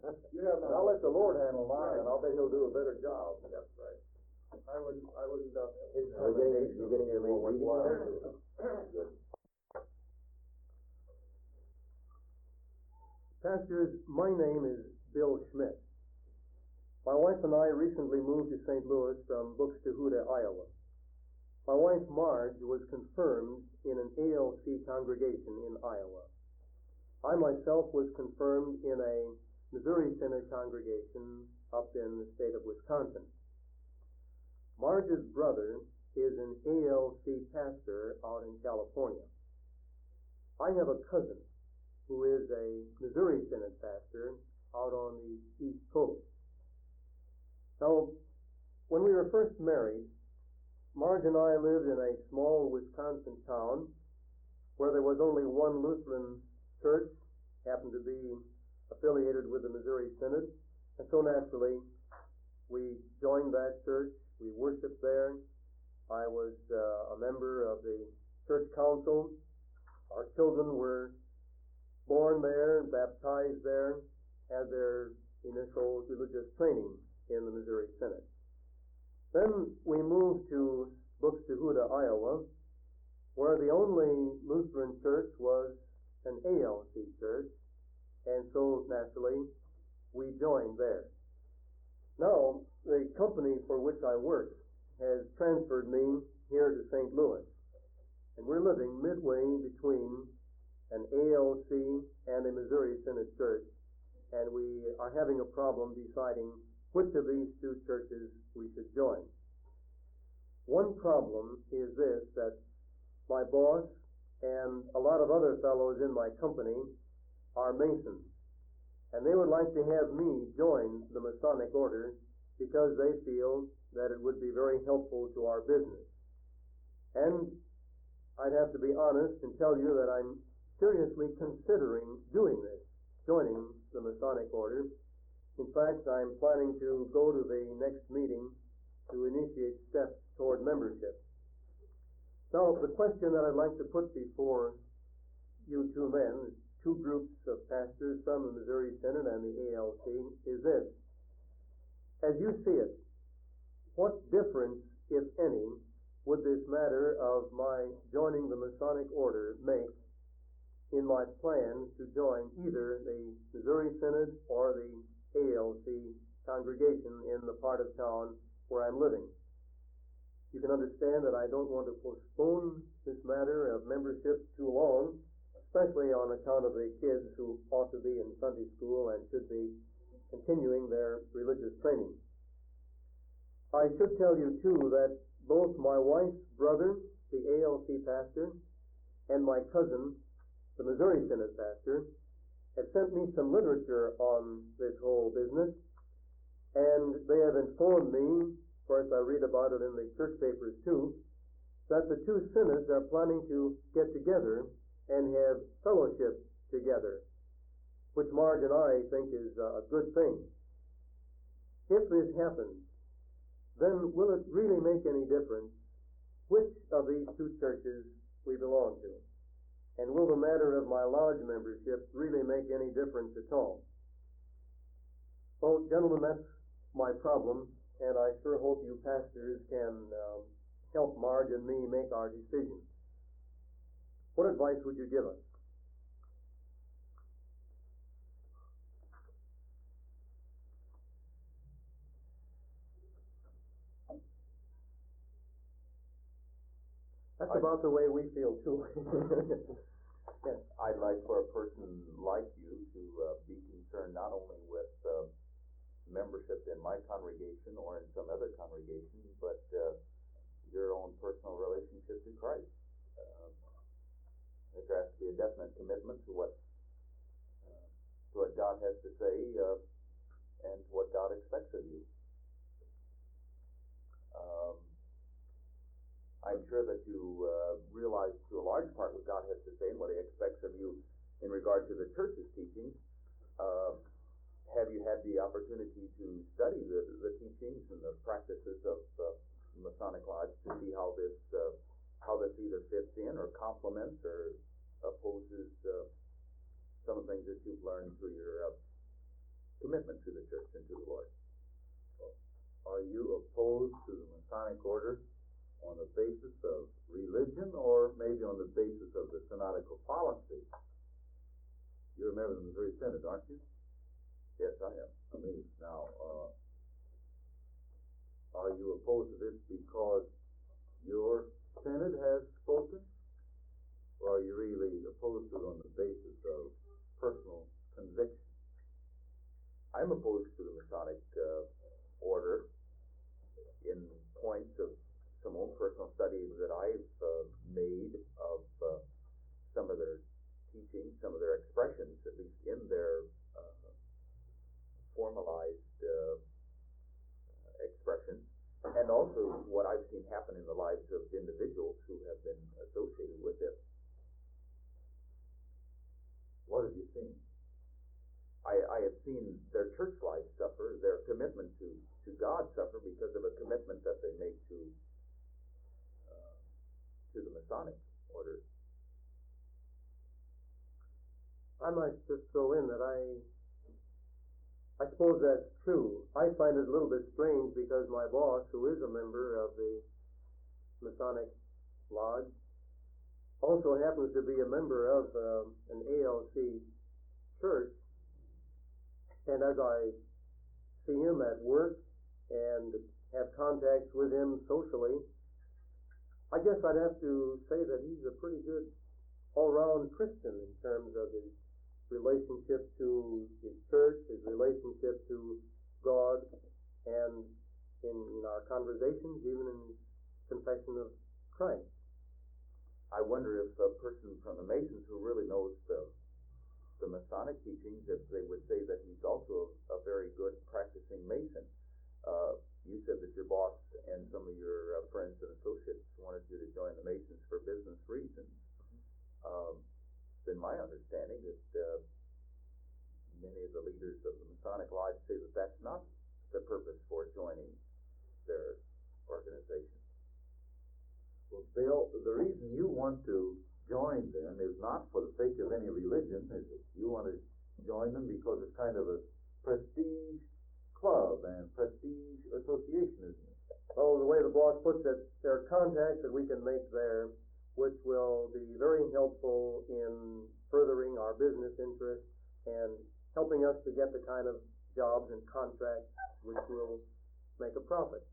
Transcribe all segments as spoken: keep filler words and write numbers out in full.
You have no. I'll let the Lord handle mine, and I'll bet he'll do a better job. That's right. I wouldn't, I wouldn't doubt that. His commendation you're getting your reading there? Good. Pastors, my name is Bill Schmidt. My wife and I recently moved to Saint Louis from Buxtehude, Iowa. My wife, Marge, was confirmed in an A L C congregation in Iowa. I myself was confirmed in a Missouri Synod congregation up in the state of Wisconsin. Marge's brother is an A L C pastor out in California. I have a cousin who is a Missouri Synod pastor out on the East Coast. Now, when we were first married, Marge and I lived in a small Wisconsin town where there was only one Lutheran church, happened to be affiliated with the Missouri Synod, and so naturally we joined that church. We worshiped there. I was uh, a member of the church council. Our children were born there, baptized there, had their initial religious training in the Missouri Synod. Then we moved to Buxtehude, Iowa, where the only Lutheran church was an A L C church, and so naturally we joined there. Now, the company for which I work has transferred me here to Saint Louis, and we're living midway between an A L C and a Missouri Synod church, and we are having a problem deciding which of these two churches we should join. One problem is this, that my boss and a lot of other fellows in my company are Masons, and they would like to have me join the Masonic order because they feel that it would be very helpful to our business. And I'd have to be honest and tell you that I'm seriously considering doing this, joining the Masonic order. In fact, I'm planning to go to the next meeting to initiate steps toward membership. Now, the question that I'd like to put before you two men, two groups of pastors from the Missouri Synod and the A L C, is this. As you see it, what difference, if any, would this matter of my joining the Masonic order make in my plans to join either the Missouri Synod or the A L C congregation in the part of town where I'm living? You can understand that I don't want to postpone this matter of membership too long, especially on account of the kids who ought to be in Sunday school and should be continuing their religious training. I should tell you, too, that both my wife's brother, the A L C pastor, and my cousin, the Missouri Synod pastor, have sent me some literature on this whole business, and they have informed me, of course I read about it in the church papers too, that the two synods are planning to get together and have fellowship together, which Marge and I think is a good thing. If this happens, then will it really make any difference which of these two churches we belong to? And will the matter of my lodge membership really make any difference at all? Well, gentlemen, that's my problem, and I sure hope you pastors can um, help Marge and me make our decision. What advice would you give us? That's I, about the way we feel, too. Yes. I'd like for a person like you to uh, be concerned not only with uh, membership in my congregation or in some other congregation, but uh, your own personal relationship to Christ. Uh, there has to be a definite commitment to what uh, to what God has to say uh, and to what God expects of you. Um, I'm sure that you uh, realize to a large part what God has to say and what He expects of you in regard to the church's teachings. Uh, have you had the opportunity to study the, the teachings and the practices of uh, Masonic Lodge to see how this uh, how this either fits in or complements or opposes uh, some of the things that you've learned through your uh, commitment to the church and to the Lord. Are you opposed to the Masonic order on the basis of religion or maybe on the basis of the synodical policy? You're a member of the Missouri Synod, aren't you? Yes, I am. I mean, now, uh, are you opposed to this because your Synod has spoken? Or are you really opposed to it on the basis of personal conviction? I'm opposed to the Masonic uh, order in points of some own personal studies that I've uh, made of uh, some of their teaching, some of their expressions, at least in their uh, formalized uh, expressions, and also what I've seen happen in the lives of individuals who have been associated with it. What have you seen? I, I have seen their church life suffer, their commitment to, to God suffer because of a commitment that they make to uh, to the Masonic order. I might just throw in that I, I suppose that's true. I find it a little bit strange because my boss, who is a member of the Masonic Lodge, also happens to be a member of um, an A L C church. And as I see him at work and have contacts with him socially, I guess I'd have to say that he's a pretty good all-round Christian in terms of his relationship to his church, his relationship to God, and in, in our conversations, even in his confession of Christ. I wonder if a person from the Masons who really knows the the Masonic teachings, if they would say that he's also a, a very good practicing Mason. Uh, you said that your boss and some of your uh, friends and associates wanted you to join the Masons for business reasons. Um, it's been my understanding that uh, many of the leaders of the Masonic Lodge say that that's not the purpose for joining their organization. Well, Bill, the reason you want to join them is not for the sake of any religion, is it? You want to join them because it's kind of a prestige club and prestige association, isn't it? Oh, the way the boss puts it, there are contacts that we can make there which will be very helpful in furthering our business interests and helping us to get the kind of jobs and contracts which will make a profit.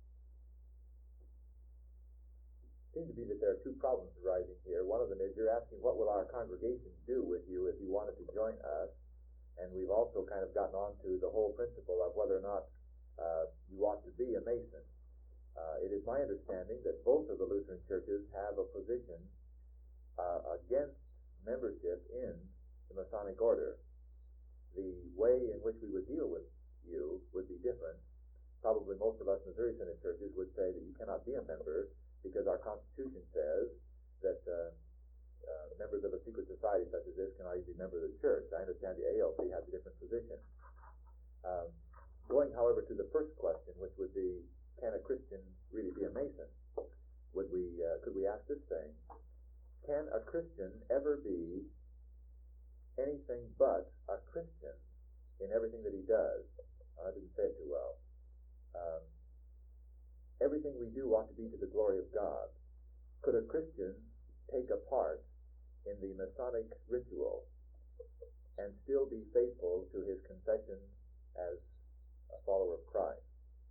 Seems to be that there are two problems arising here. One of them is you're asking what will our congregation do with you if you wanted to join us, and we've also kind of gotten on to the whole principle of whether or not uh, you ought to be a Mason. Uh, it is my understanding that both of the Lutheran churches have a position uh, against membership in the Masonic order. The way in which we would deal with you would be different. Probably most of us Missouri Synod churches would say that you cannot be a member because our Constitution says that uh, uh, members of a secret society such as this cannot even be members of the church. I understand the A L C has a different position. Um, going, however, to the first question, which would be, can a Christian really be a Mason? Would we, uh, could we ask this thing? Can a Christian ever be anything but a Christian in everything that he does? I didn't say it too well. Um, everything we do ought to be to the glory of God. Could a Christian take a part in the Masonic ritual and still be faithful to his confession as a follower of Christ?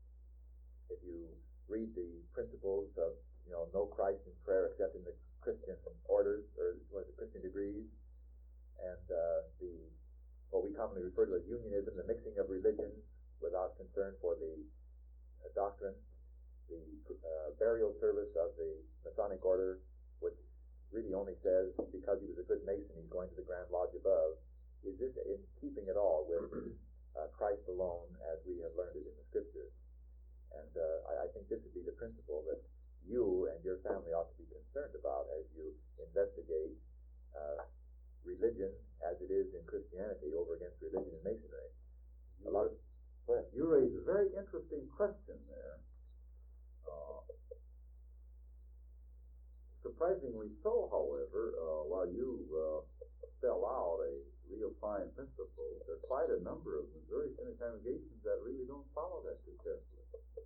If you read the principles of, you know, no Christ in prayer except in the Christian orders, or what is it, Christian degrees, and uh, the what we commonly refer to as unionism, the mixing of religions without concern for the uh, doctrine, the uh, burial service of the Masonic order, which really only says because he was a good Mason he's going to the Grand Lodge above, is this in keeping at all with uh, Christ alone as we have learned it in the Scriptures? And uh, I, I think this would be the principle that you and your family ought to be concerned about as you investigate uh, religion as it is in Christianity over against religion in Masonry. A lot of, Well, you raise a very interesting question there. Uh, surprisingly so, however, uh, while you uh, spell out a real fine principle, there are quite a number of Missouri Synod congregations that really don't follow that too carefully.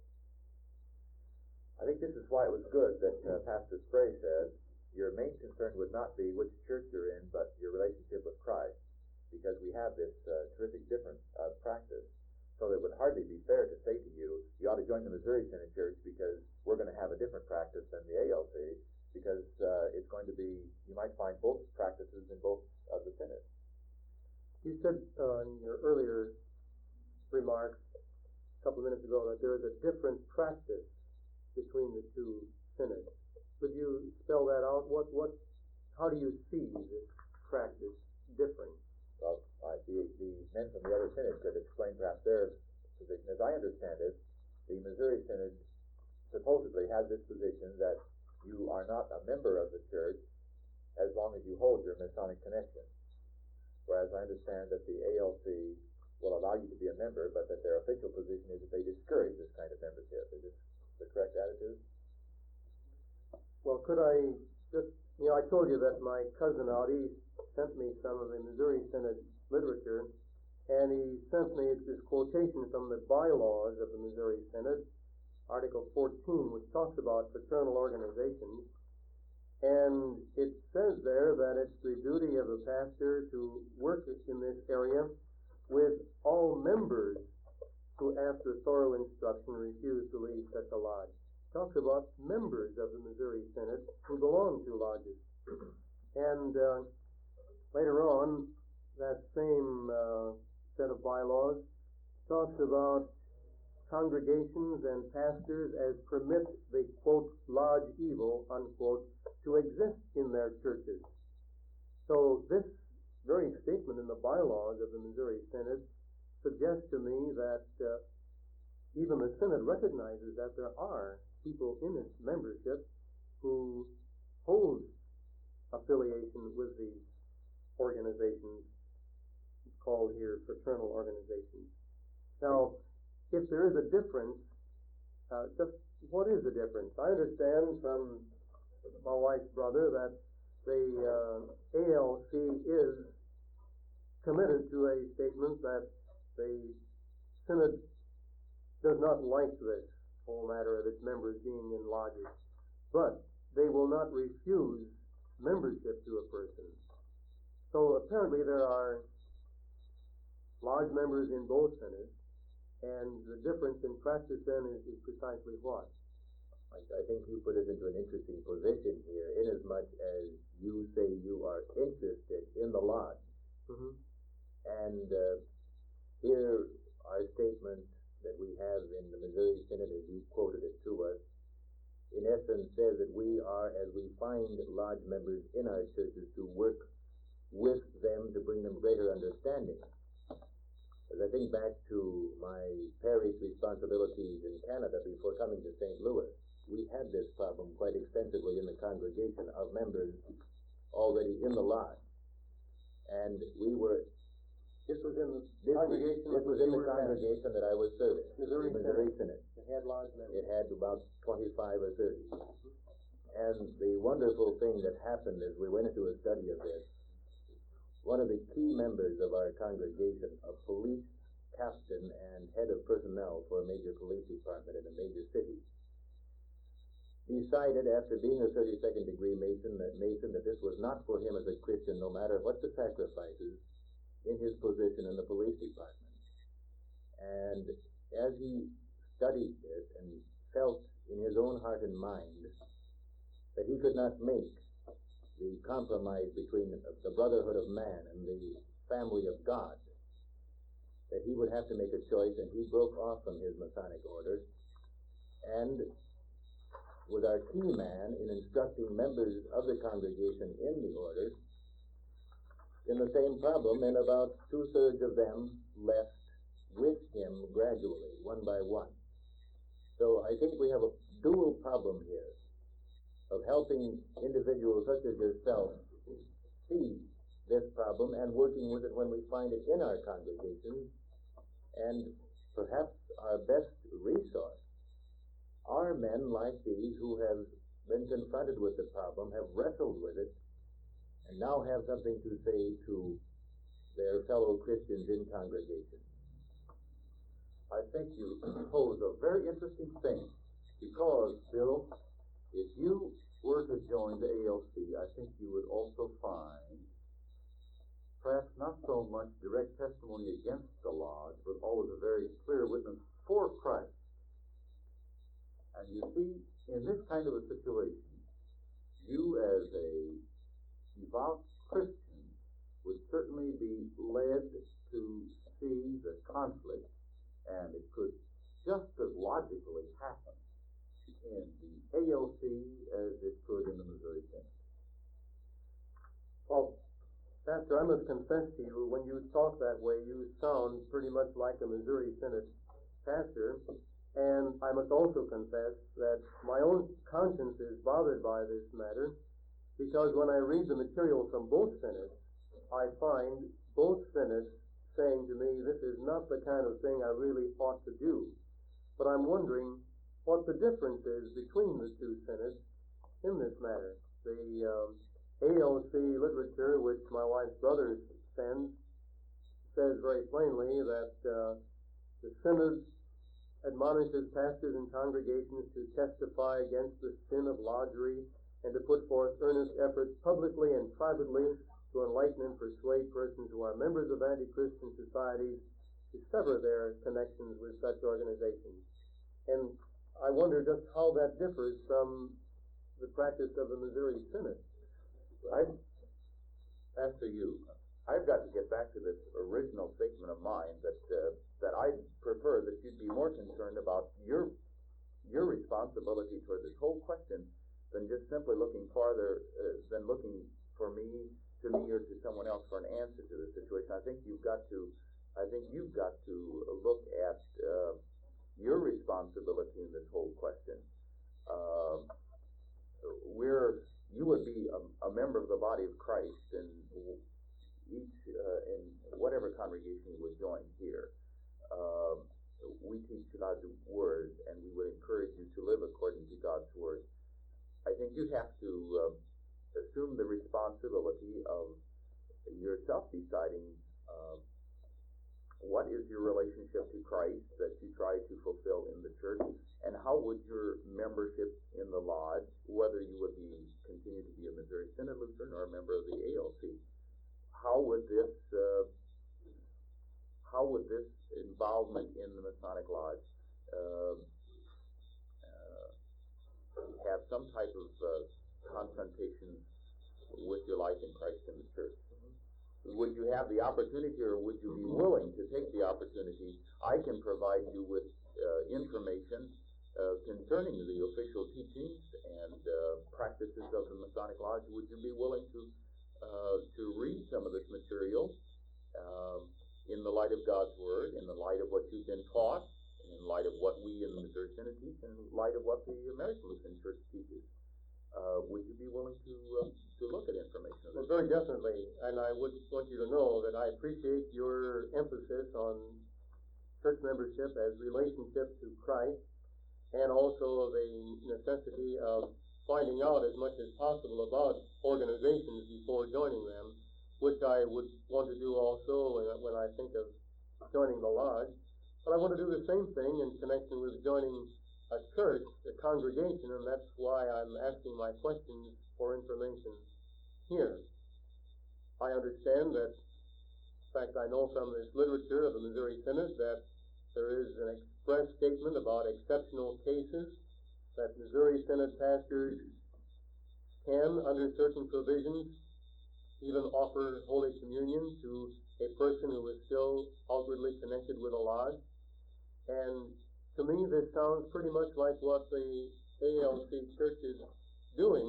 I think this is why it was good that uh, Pastor Spray said your main concern would not be which church you're in, but your relationship with Christ, because we have this uh, terrific difference of practice. So it would hardly be fair to say to you, you ought to join the Missouri Synod Church because we're going to have a different practice than the A L C, because uh, it's going to be, you might find both practices in both of the synods. You said uh, in your earlier remarks a couple of minutes ago that there is a different practice between the two synods. Could you spell that out? What, what, how do you see this practice differing? Well, uh, the, the men from the other synods could explain perhaps their position. As I understand it, the Missouri Synod supposedly has this position that you are not a member of the church as long as you hold your Masonic connection. Whereas I understand that the A L C will allow you to be a member, but that their official position is that they discourage this kind of membership. Is this the correct attitude? Well, could I just, you know, I told you that my cousin out east sent me some of the Missouri Synod literature, and he sent me this quotation from the bylaws of the Missouri Synod, Article fourteen, which talks about fraternal organizations, and it says there that it's the duty of a pastor to work in this area with all members who, after thorough instruction, refuse to leave such a lodge. It talks about members of the Missouri Synod who belong to lodges. And uh, later on, that same uh, set of bylaws talks about congregations and pastors as permit the, quote, lodge evil, unquote, to exist in their churches. So this very statement in the bylaws of the Missouri Synod suggests to me that uh, even the Synod recognizes that there are people in its membership who hold affiliation with these organizations called here fraternal organizations. Now, if there is a difference, uh, just what is the difference? I understand from my wife's brother that the uh, A L C is committed to a statement that the Synod does not like this whole matter of its members being in lodges, but they will not refuse membership to a person. So apparently there are lodge members in both synods, and the difference in practice then is, is precisely what? I, I think you put us into an interesting position here, inasmuch as you say you are interested in the lodge. Mm-hmm. And uh, here, our statement that we have in the Missouri Synod, as you quoted it to us, in essence says that we are, as we find lodge members in our churches, to work with them to bring them greater understanding. As I think back to my parish responsibilities in Canada before coming to Saint Louis, we had this problem quite extensively in the congregation of members already in the lodge. And we were... This was in the this congregation was, this was in the congregation that I was serving, Missouri the Missouri Synod. Synod. It had lodge members. It had about twenty-five or thirty. And the wonderful thing that happened as we went into a study of this, one of the key members of our congregation, a police captain and head of personnel for a major police department in a major city, decided after being a thirty-second degree Mason that, Mason that this was not for him as a Christian, no matter what the sacrifices in his position in the police department. And as he studied this and felt in his own heart and mind that he could not make the compromise between the brotherhood of man and the family of God, that he would have to make a choice, and he broke off from his Masonic order and was our key man in instructing members of the congregation in the order in the same problem, and about two-thirds of them left with him gradually, one by one. So I think we have a dual problem here of helping individuals such as yourself see this problem and working with it when we find it in our congregation. And perhaps our best resource are men like these who have been confronted with the problem, have wrestled with it, and now have something to say to their fellow Christians in congregation. think you pose a very interesting thing, because, Bill, if you were to join the A L C, I think you would also find perhaps not so much direct testimony against the lodge, but always a very clear witness for Christ. And you see, in this kind of a situation, you as a devout Christian would certainly be led to see the conflict, and it could just as logically happen in the A L C as it could in the Missouri Synod. Well, Pastor, I must confess to you, when you talk that way, you sound pretty much like a Missouri Synod pastor, and I must also confess that my own conscience is bothered by this matter, because when I read the material from both synods, I find both synods saying to me, this is not the kind of thing I really ought to do. But I'm wondering what the difference is between the two synods in this matter. The um, A L C literature, which my wife's brother sends, says very plainly that uh, the synod admonishes pastors and congregations to testify against the sin of lodgery and to put forth earnest efforts publicly and privately to enlighten and persuade persons who are members of anti-Christian societies to sever their connections with such organizations. And I wonder just how that differs from the practice of the Missouri Synod. I, after you, I've got to get back to this original statement of mine that uh, that I prefer that you'd be more concerned about your your responsibility toward this whole question than just simply looking farther uh, than looking for me to me or to someone else for an answer to the situation. I think you've got to I think you've got to look at uh, your responsibility in this whole question. Uh, we're you would be a, a member of the body of Christ, and each uh, in whatever congregation you would join here. Uh, we teach God's word, and we would encourage you to live according to God's word. I think you have to uh, assume the responsibility of yourself deciding uh, what is your relationship to Christ that you try to fulfill in the church, and how would your membership in the lodge, whether you would be continue to be a Missouri Synod Lutheran or a member of the A L C, how would this uh, how would this involvement in the Masonic Lodge uh, uh, have some type of uh, confrontation with your life in Christ in the church? Would you have the opportunity, or would you be willing to take the opportunity? I can provide you with uh, information uh, concerning the official teachings and uh, practices of the Masonic Lodge. Would you be willing to uh, to read some of this material um, in the light of God's Word, in the light of what you've been taught, in light of what we in the Missouri Synod teach, in light of what the American Lutheran Church teaches? Uh, would you be willing to uh, to look at information? Well, very definitely, and I would want you to know that I appreciate your emphasis on church membership as relationship to Christ, and also the necessity of finding out as much as possible about organizations before joining them, which I would want to do also when I think of joining the lodge. But I want to do the same thing in connection with joining a church, a congregation, and that's why I'm asking my questions for information here. I understand that, in fact, I know from this literature of the Missouri Synod that there is an express statement about exceptional cases, that Missouri Synod pastors can, under certain provisions, even offer Holy Communion to a person who is still outwardly connected with a lodge. And to me, this sounds pretty much like what the A L C Church is doing.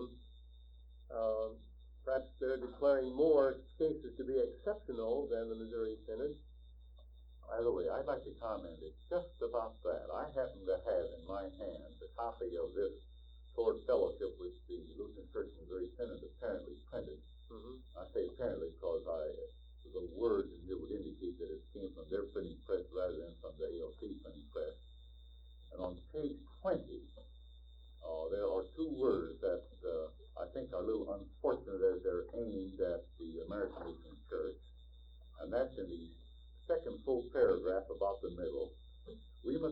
Uh, perhaps they're declaring more cases to be exceptional than the Missouri Synod. By the way, I'd like to comment just about that. I happen to have in my hands a copy of this Toward Fellowship, which the Lutheran Church Missouri Synod apparently printed. Mm-hmm. I say apparently because I, the words in here would indicate that it came from their printing press rather than from the A L C printing press. And on page twenty, uh, there are two words that uh, I think are a little unfortunate as they're aimed at the American Lutheran Church, and that's in the second full paragraph about the middle. We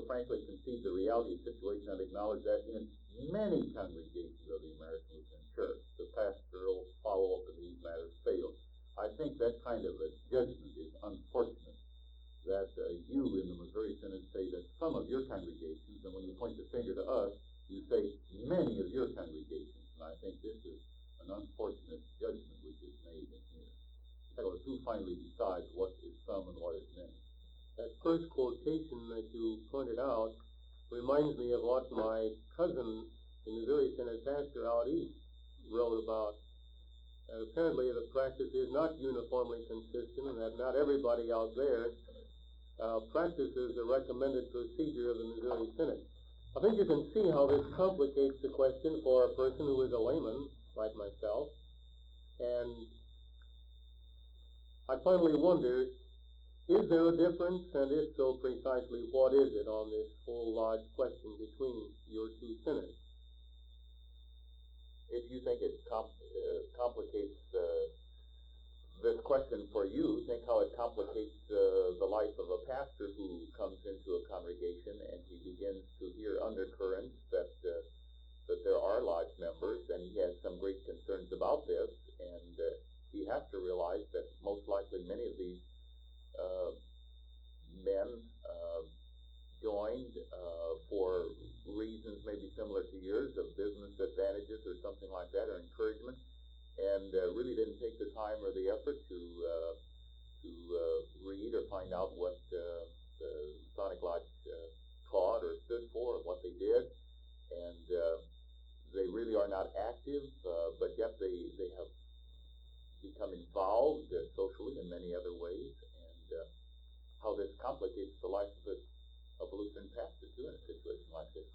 frankly concede the reality of the situation and acknowledge that in many congregations of the American Lutheran Church, the pastoral follow-up in these matters fails. I think that kind of a judgment is unfortunate, that uh, you in the Missouri Synod say that some of your congregations, and when you point the finger to us, you say many of your congregations, and I think this is an unfortunate judgment which is made in here. So who finally decides what is some and what is many? That first quotation that you pointed out reminds me of what my cousin, the Missouri Synod pastor out east, wrote about. Uh, apparently the practice is not uniformly consistent, and that not everybody out there uh, practices the recommended procedure of the Missouri Synod. I think you can see how this complicates the question for a person who is a layman, like myself, and I finally wonder, is there a difference, and if so, precisely what is it on this whole large question between your two synods? If you think it com- uh, complicates uh, this question for you, think how it complicates uh, the life of a pastor who comes into a congregation and he begins to hear undercurrents that uh, that there are lodge members, and he has some great concerns about this, and uh, he has to realize that most likely many of these uh, men uh, joined uh, for reasons maybe similar to yours, of business advantages or something like that, or encouragement, and uh, really didn't take the time or the effort to uh, to uh, read or find out what uh, the Masonic Lodge uh, taught or stood for, or what they did, and uh, they really are not active, uh, but yet they, they have become involved uh, socially in many other ways, and uh, how this complicates the life of a, of a Lutheran pastor, too, in a situation like this.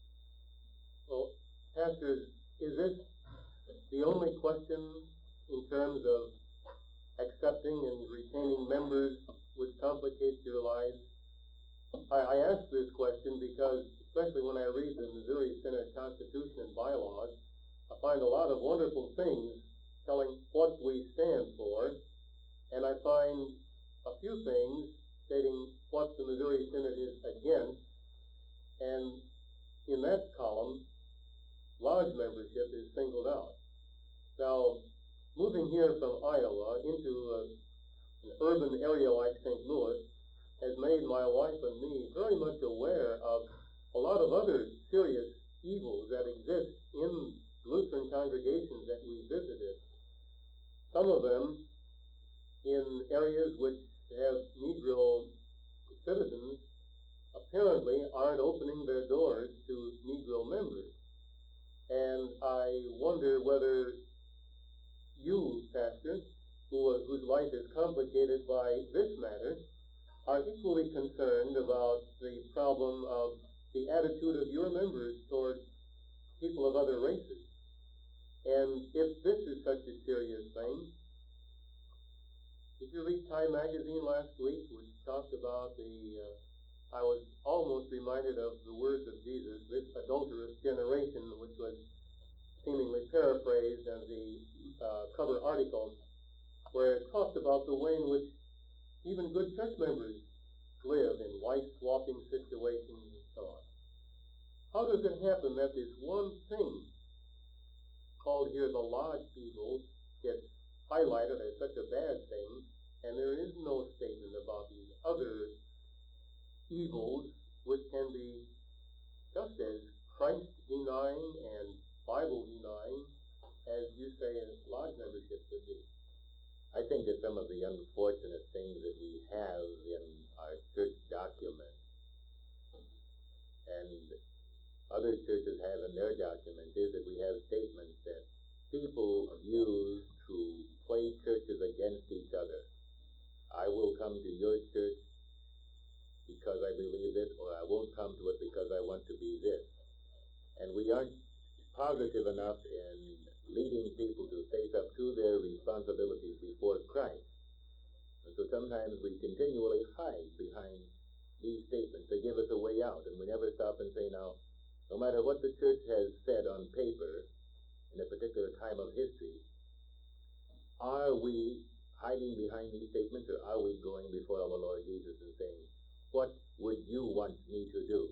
Well, Pastor, is this the only question in terms of accepting and retaining members which complicates your life? I, I ask this question because, especially when I read the Missouri Synod Constitution and bylaws, I find a lot of wonderful things telling what we stand for, and I find a few things stating what the Missouri Synod is against, and in that column, lodge membership is singled out. Now, moving here from Iowa into a, an urban area like Saint Louis has made my wife and me very much aware of a lot of other serious evils that exist in Lutheran congregations that we visited. Some of them in areas which have Negro citizens apparently aren't opening their doors to Negro members. And I wonder whether you, Pastor, who, whose life is complicated by this matter, are equally concerned about the problem of the attitude of your members toward people of other races. And if this is such a serious thing, did you read Time magazine last week, which talked about the, uh, I was almost reminded of the words of Jesus, this adulterous generation, which was seemingly paraphrased as the uh, cover article, where it talked about the way in which even good church members live in wife-swapping situations and so on. How does it happen that this one thing, called here the lodge evil, gets highlighted as such a bad thing, and there is no statement about these other evils which can be just as Christ-denying and Bible-denying as you say lodge membership would be? I think that some of the unfortunate things that we have in our church documents, and other churches have in their documents, is that we have statements that people use to play churches against each other. I will come to your church because I believe this, or I won't come to it because I want to be this. And we aren't positive enough in leading people to face up to their responsibilities before Christ. And so sometimes we continually hide behind these statements. They give us a way out, and we never stop and say, now, no matter what the church has said on paper in a particular time of history, are we hiding behind these statements, or are we going before our Lord Jesus and saying, what would you want me to do?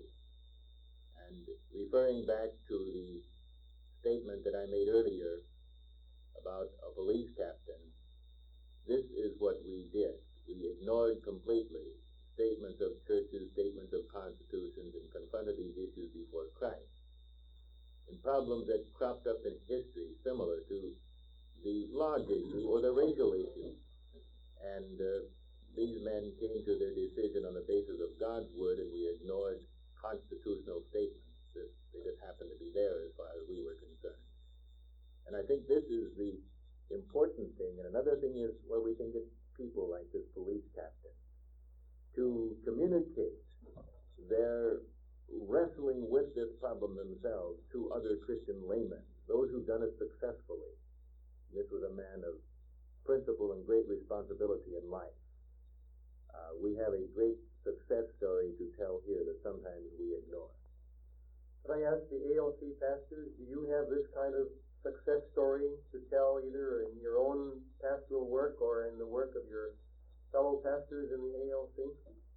and came to their decision on the basis of God's word, and we ignored constitutional statements. This, they just happened to be there as far as we were concerned. And I think this is the important thing. And another thing is where we can get people like this police captain to communicate their wrestling with this problem themselves to other Christian laymen, those who've done it successfully. This was a man of principle and great responsibility in life. Uh, we have a great success story to tell here that sometimes we ignore. Can I ask the A L C pastors, do you have this kind of success story to tell either in your own pastoral work or in the work of your fellow pastors in the A L C?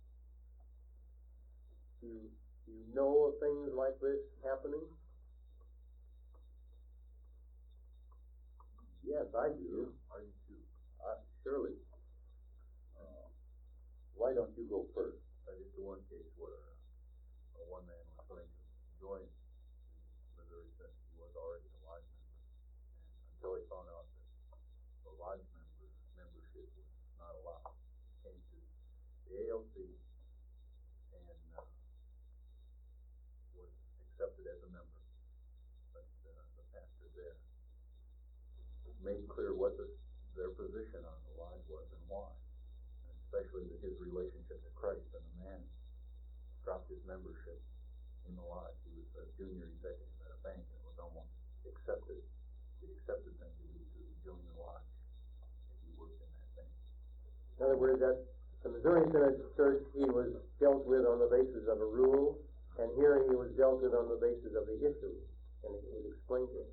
Do you, do you know of things like this happening? Yes, I do. Are you too? Uh, surely. Uh, why don't you go first? That is the one case where uh, one man was going to join the Missouri Synod. He was already a lodge member, and until he found out that the lodge member membership was not allowed, he came to the A L C and uh, was accepted as a member. But uh, the pastor there made clear what the, their position on the lodge was and why, and especially that his relationship to Christ. And the man dropped his membership in the lodge. He was a junior executive at a bank, and it was almost accepted, the accepted thing to do to join the lodge if he worked in that bank. In other words, at the Missouri Synod Church, he was dealt with on the basis of a rule, and here he was dealt with on the basis of the issue, and it was explained to him.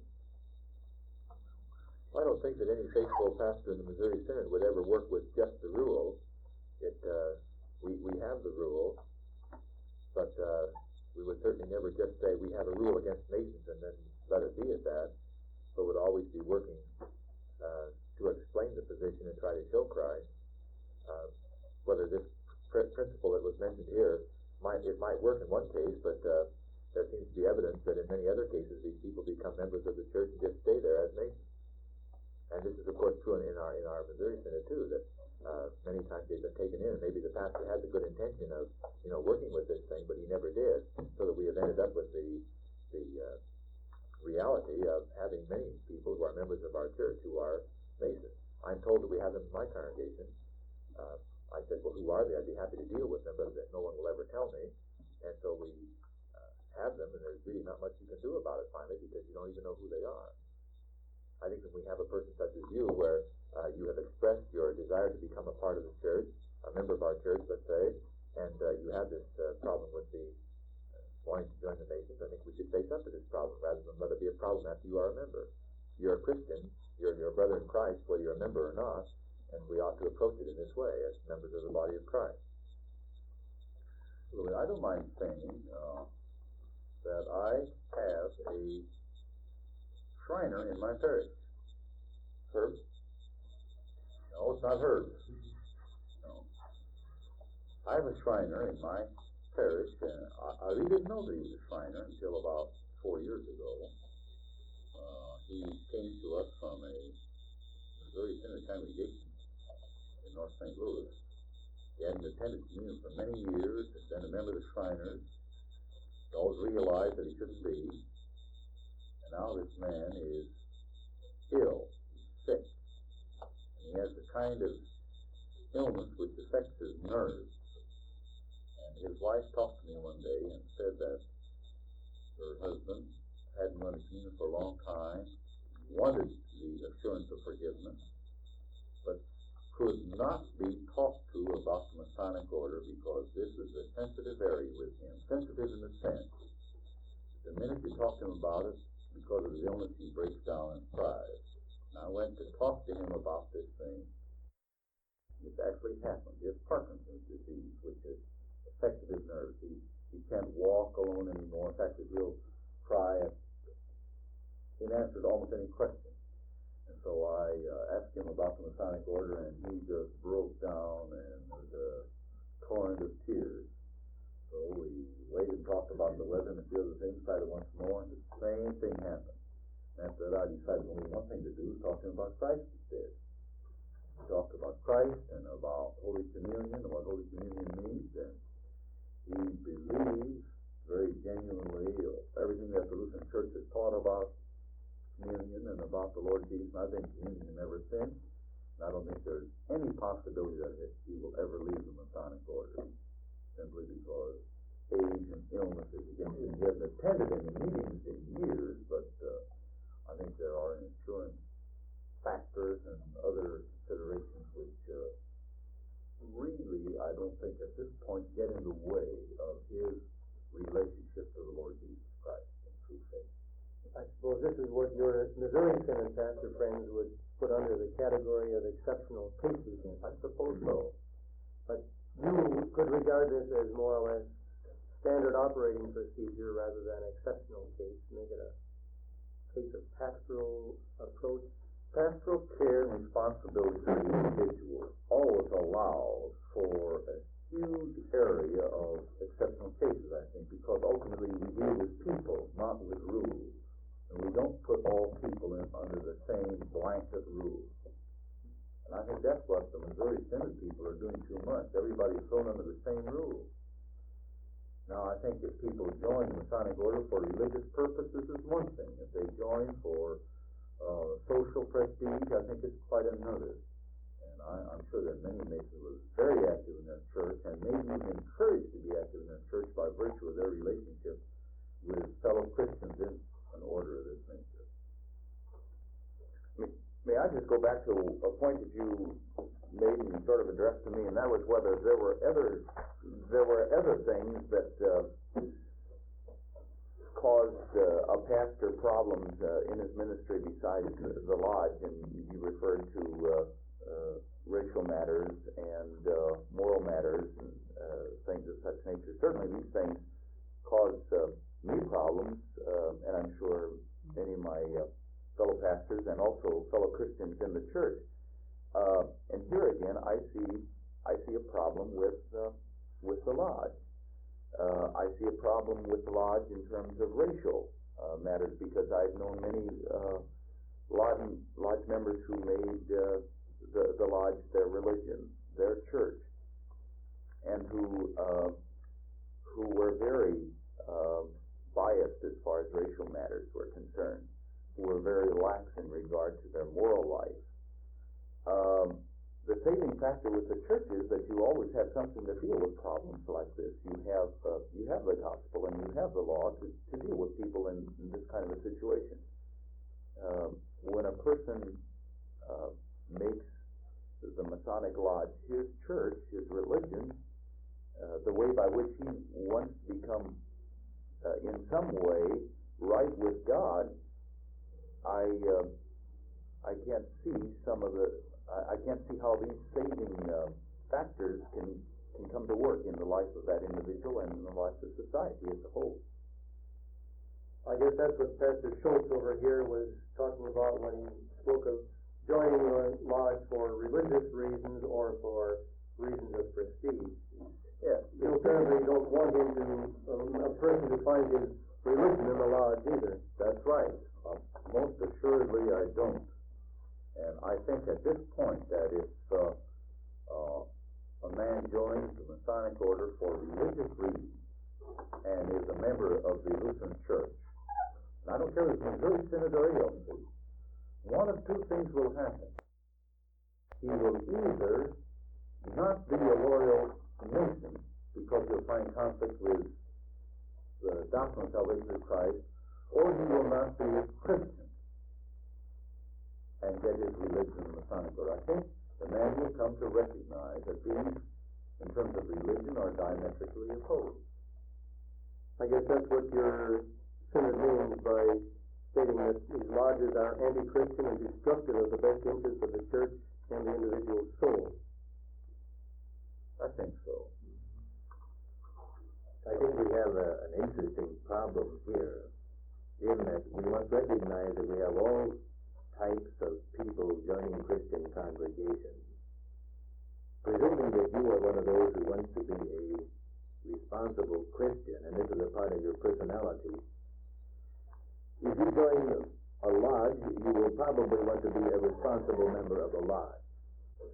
I don't think that any faithful pastor in the Missouri Synod would ever work with just the rule. It, uh, we, we have the rule, but uh, we would certainly never just say we have a rule against Masons and then let it be at that, but would always be working uh, to explain the position and try to show Christ. Uh, whether this pr- principle that was mentioned here, might it might work in one case, but uh, there seems to be evidence that in many other cases these people become members of the church and just stay there as Masons. And this is, of course, true in our in our Missouri Synod too. That uh, many times they've been taken in, and maybe the pastor had the good intention of, you know, working with this thing, but he never did. So that we have ended up with the the uh, reality of having many people who are members of our church who are Masons. I'm told that we have them in my congregation. Uh, I said, well, who are they? I'd be happy to deal with them, but no one will ever tell me. And so we uh, have them, and there's really not much you can do about it finally because you don't even know who they are. I think that we have a person such as you where uh, you have expressed your desire to become a part of the church, a member of our church, let's say, and uh, you have this uh, problem with the uh, wanting to join the Masons. I think we should face up to this problem rather than let it be a problem after you are a member. You're a Christian, you're, you're a brother in Christ, whether you're a member or not, and we ought to approach it in this way as members of the body of Christ. Well, I don't mind saying uh, that I have a Shriner in my parish. Herb? No, it's not Herb. No. I have a Shriner in my parish, and I, I really didn't know that he was a Shriner until about four years ago. Uh, he came to us from a Missouri Synod congregation in North Saint Louis. He hadn't attended communion for many years, had been a member of the Shriners. He always realized that he shouldn't be. And now this man is ill, he's sick. And he has the kind of illness which affects his nerves. And his wife talked to me one day and said that her husband hadn't run a communion for a long time, wanted the assurance of forgiveness, but could not be talked to about the Masonic order because this is a sensitive area with him. Sensitive in the sense, the minute you talk to him about it, because of his illness, he breaks down and cries. And I went to talk to him about this thing. It's actually happened. He has Parkinson's disease, which has affected his nerves. He, he can't walk alone anymore. In fact, he'll cry in answer to almost any question. And so I uh, asked him about the Masonic order, and he just broke down and was a torrent of tears. So we waited and talked about the weather and a few other things, decided once more, and the same thing happened. And after that, I decided only one thing to do is talk to him about Christ instead. talked about Christ and about Holy Communion and what Holy Communion means, and he believes very genuinely everything that the Lutheran Church has taught about communion and about the Lord Jesus, and I've been communion ever since. And I don't think there's any possibility that he will ever leave the Masonic order, simply because age and illness is against him. He hasn't attended any meetings in years, but uh, I think there are insurance factors and other considerations which uh, really, I don't think at this point get in the way of his relationship to the Lord Jesus Christ in true faith. I suppose this is what your Missouri Synod pastor friends would put under the category of exceptional cases. I suppose so. But you could regard this as more or less standard operating procedure rather than exceptional case, make it a case of pastoral approach. Pastoral care and responsibility for the individual always allows for a huge area of exceptional cases, I think, because ultimately we deal with people, not with rules. And we don't put all people in under the same blanket rules. And I think that's what the Missouri Synod people are doing too much. Everybody's thrown under the same rules. Now, I think if people join the Masonic order for religious purposes is one thing. If they join for uh, social prestige, I think it's quite another. And I, I'm sure that many Masons were very active in their church and maybe even encouraged to be active in their church by virtue of their relationship with fellow Christians in an order of this nature. May, may I just go back to a point that you made and sort of addressed to me, and that was whether there were other there were other things that uh, caused uh, a pastor problems uh, in his ministry besides the, the lodge, and you referred to uh, uh, racial matters and uh, moral matters and uh, things of such nature. Certainly, these things cause uh, me problems, uh, and I'm sure many of my uh, fellow pastors and also fellow Christians in the church. Uh, and here again, I see I see a problem with uh, with the lodge. Uh, I see a problem with the lodge in terms of racial uh, matters, because I've known many uh, lodge lodge members who made uh, the the lodge their religion, their church, and who uh, who were very uh, biased as far as racial matters were concerned, who were very lax in regard to their moral life. Um, the saving factor with the church is that you always have something to deal with problems like this. You have uh, you have the gospel and you have the law to, to deal with people in, in this kind of a situation. Um, when a person uh, makes the Masonic Lodge his church, his religion, uh, the way by which he wants to become uh, in some way right with God, I uh, I can't see some of the I, I can't see how these saving uh, factors can can come to work in the life of that individual and in the life of society as a whole. I guess that's what Pastor Schultz over here was talking about when he spoke of joining a lodge for religious reasons or for reasons of prestige. Yes. You apparently don't want him to, um, a person to find his religion in the lodge either. That's right. Uh, most assuredly, I don't. And I think at this point that if uh, uh, a man joins the Masonic order for religious reasons and is a member of the Lutheran Church, and I don't care if it's Missouri Synod or A L C, one of two things will happen. He will either not be a loyal Mason because he'll find conflict with the doctrine of salvation of Christ, or he will not be a Christian and get his religion in the Masonic order. I think the man will come to recognize that these, in terms of religion, are diametrically opposed. I guess that's what your synod means by stating that these lodges are anti-Christian and destructive of the best interests of the church and the individual soul. I think so. I think we have a, an interesting problem here, in that we must recognize that we have all types of people joining Christian congregations. Presuming that you are one of those who wants to be a responsible Christian, and this is a part of your personality, if you join a lodge, you will probably want to be a responsible member of the lodge.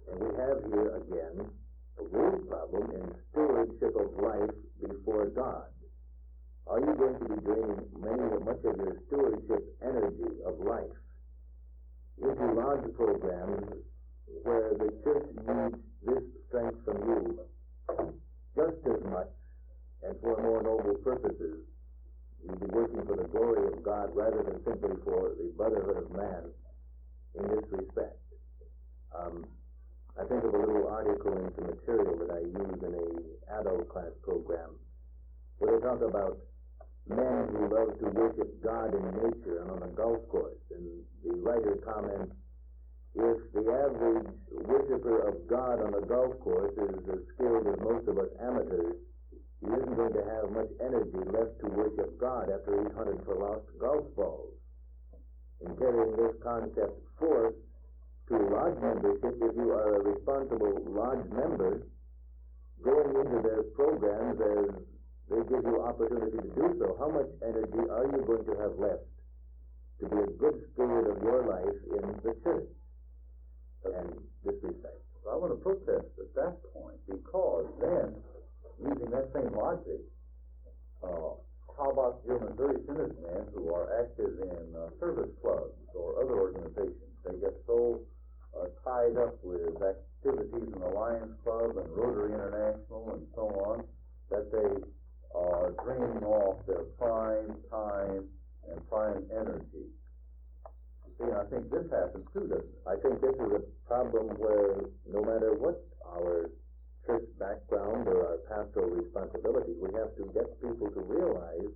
And we have here again a real problem in stewardship of life before God. Are you going to be draining many much of your stewardship energy of life into large programs where the church needs this strength from you just as much and for more noble purposes? You'll be working for the glory of God rather than simply for the brotherhood of man in this respect. Um, I think of a little article in some material that I use in a adult class program where they talk about men who love to worship God in nature and on a golf course. And the writer comments, if the average worshiper of God on a golf course is as skilled as most of us amateurs, he isn't going to have much energy left to worship God after he's hunted for lost golf balls. In carrying this concept forth to lodge membership, if you are a responsible lodge member, going into their programs as they give you opportunity to do so, how much energy are you going to have left to be a good steward of your life in the church and this respect? I want to protest at that point, because then, using that same logic, uh, how about your Missouri Synod men who are active in uh, service clubs or other organizations? They get so uh, tied up with activities in the Lions Club and Rotary International and so on that they are draining off their prime time and prime energy. You see, I think this happens too, doesn't it? I think this is a problem where no matter what our church background or our pastoral responsibilities, we have to get people to realize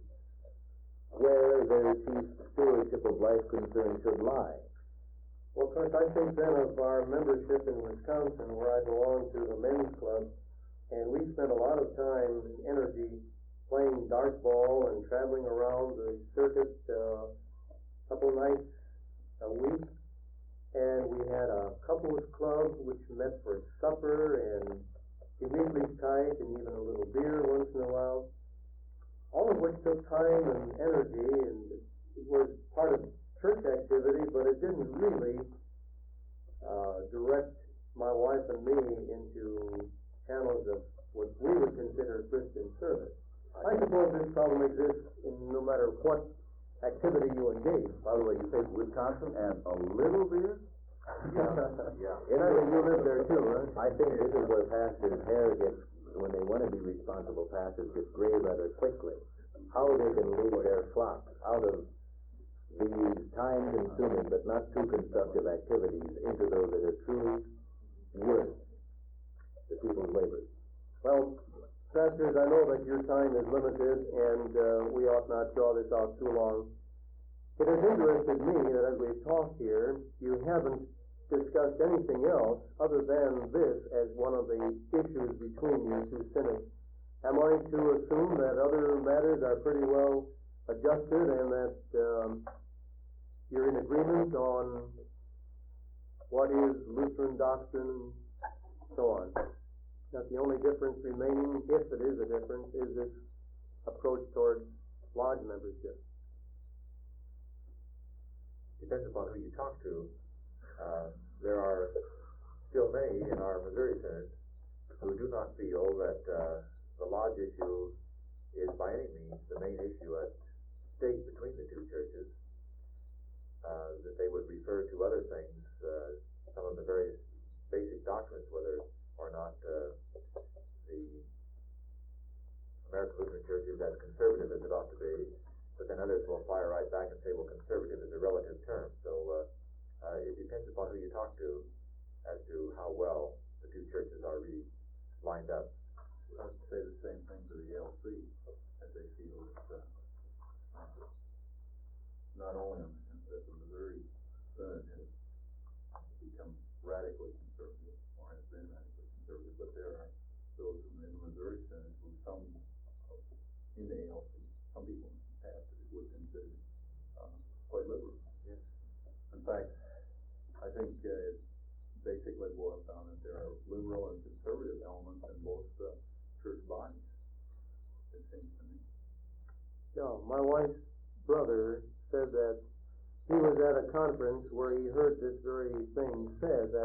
where their chief stewardship of life concern should lie. Well, of course, I think then of our membership in Wisconsin, where I belong to the men's club, and we spent a lot of time and energy playing dodgeball and traveling around the circuit uh, a couple nights a week. And we had a couples club which met for supper and Gemütlichkeit and even a little beer once in a while. All of which took time and energy, and it was part of church activity, but it didn't really uh, direct my wife and me into channels of what we would consider Christian service. I suppose this problem exists in no matter what activity you engage. By the way, you say Wisconsin and a little beer? Yeah. In other, you live there too, right? I think this is where pastors' hair gets, when they want to be responsible pastors, gets gray rather quickly. How they can lead their flock out of these time-consuming but not too constructive activities into those that are truly worth the people's labors. Well, pastors, I know that your time is limited, and uh, we ought not draw this out too long. It has interested me that as we've talked here, you haven't discussed anything else other than this as one of the issues between your two synods. Am I to assume that other matters are pretty well adjusted and that um, you're in agreement on what is Lutheran doctrine and so on? That the only difference remaining, if it is a difference, is this approach toward lodge membership. Depends upon who you talk to. Uh, there are still many in our Missouri Synod who do not feel that uh, the lodge issue is by any means the main issue at stake between the two churches. Uh, that they would refer to other things, uh, some of the various basic doctrines, whether or not uh, the American Lutheran Church is as conservative as it ought to be, but then others will fire right back and say, well, conservative is a relative term. So uh, uh, it depends upon who you talk to as to how well the two churches are really lined up. I would say the same thing to the L C, as they feel that uh, not only that the Missouri Synod has become radically conservative, or has been radically conservative, but there are those in the Missouri Synod who some uh, in the A L C, some people in the past would consider uh, quite liberal. Yes. In fact, I think uh, it basically boils down that there are liberal and conservative elements in both uh, church bodies, it seems to me. Yeah, my wife's brother said that he was at a conference where he heard this very thing said, that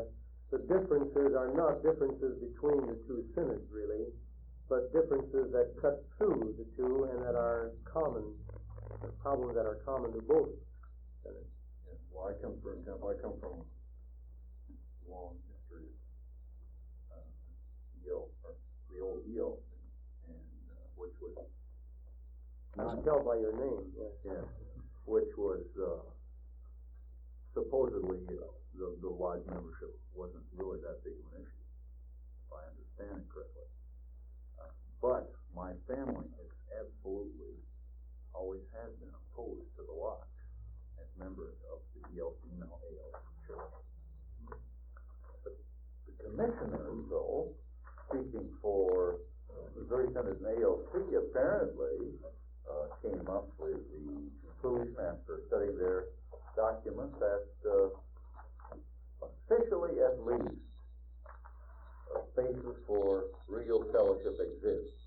the differences are not differences between the two synods, really, but differences that cut through the two and that are common, problems that are common to both synods. Yes, well, I come, for example, I come from a long history of, uh, E L, or the old E L C, and, uh, which was I can tell by your name, yes. yeah, which was, uh, supposedly, uh, the, the lodge membership wasn't really that big of an issue, if I understand it correctly. Uh, But my family is absolutely, always has been opposed to the lodge as members of the E L C, now A L C church. The commissioners, though, speaking for Missouri Synod and A L C, apparently uh, came up with the conclusion after studying their documents that uh, officially, at least, a basis for real fellowship exists.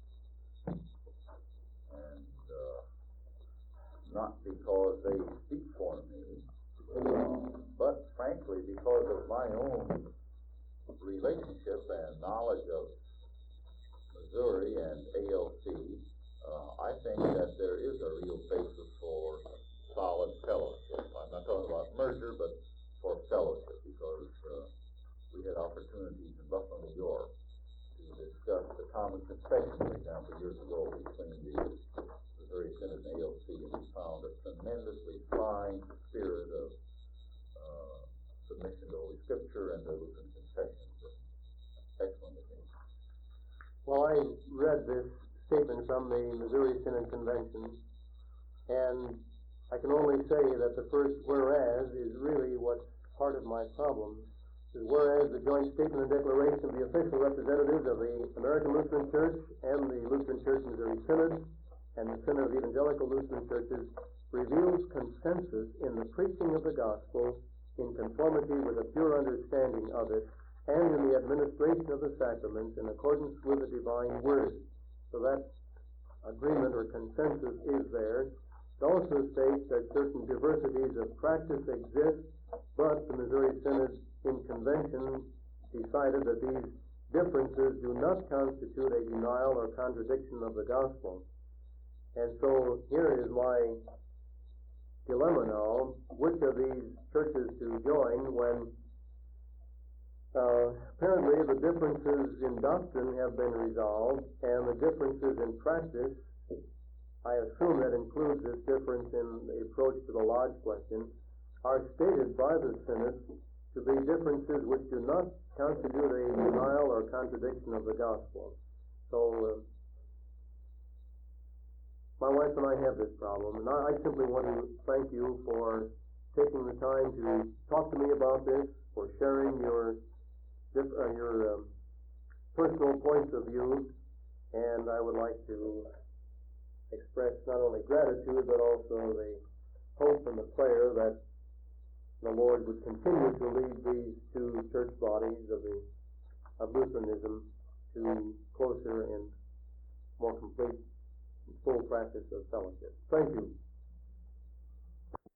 And uh, not because they speak for me, uh, but frankly because of my own relationship and knowledge of Missouri and A L C, uh, I think that there is a real basis for solid fellowship. I'm not talking about merger, but for fellowship, because uh, we had opportunities in Buffalo, New York, to discuss the common confession, for example, years ago between the Missouri Synod and A L C, and we found a tremendously fine spirit of uh, submission to Holy Scripture and the Lutheran confessions. Excellent opinion. Well, I read this statement from the Missouri Synod Convention, and I can only say that the first whereas is really what's part of my problem. Is whereas the joint statement and declaration of the official representatives of the American Lutheran Church and the Lutheran Church Missouri Synod and the Synod of Evangelical Lutheran Churches reveals consensus in the preaching of the gospel in conformity with a pure understanding of it and in the administration of the sacraments in accordance with the divine word. So that agreement or consensus is there. It also states that certain diversities of practice exist, but the Missouri Synod in convention decided that these differences do not constitute a denial or contradiction of the gospel. And so here is my dilemma now, which of these churches to join when Uh, apparently the differences in doctrine have been resolved, and the differences in practice, I assume that includes this difference in the approach to the lodge question, are stated by the Synod to be differences which do not constitute a denial or contradiction of the gospel. So, uh, my wife and I have this problem, and I, I simply want to thank you for taking the time to talk to me about this, for sharing your Just, uh, your um, personal points of view, and I would like to express not only gratitude but also the hope and the prayer that the Lord would continue to lead these two church bodies of the of Lutheranism to closer and more complete and full practice of fellowship. Thank you.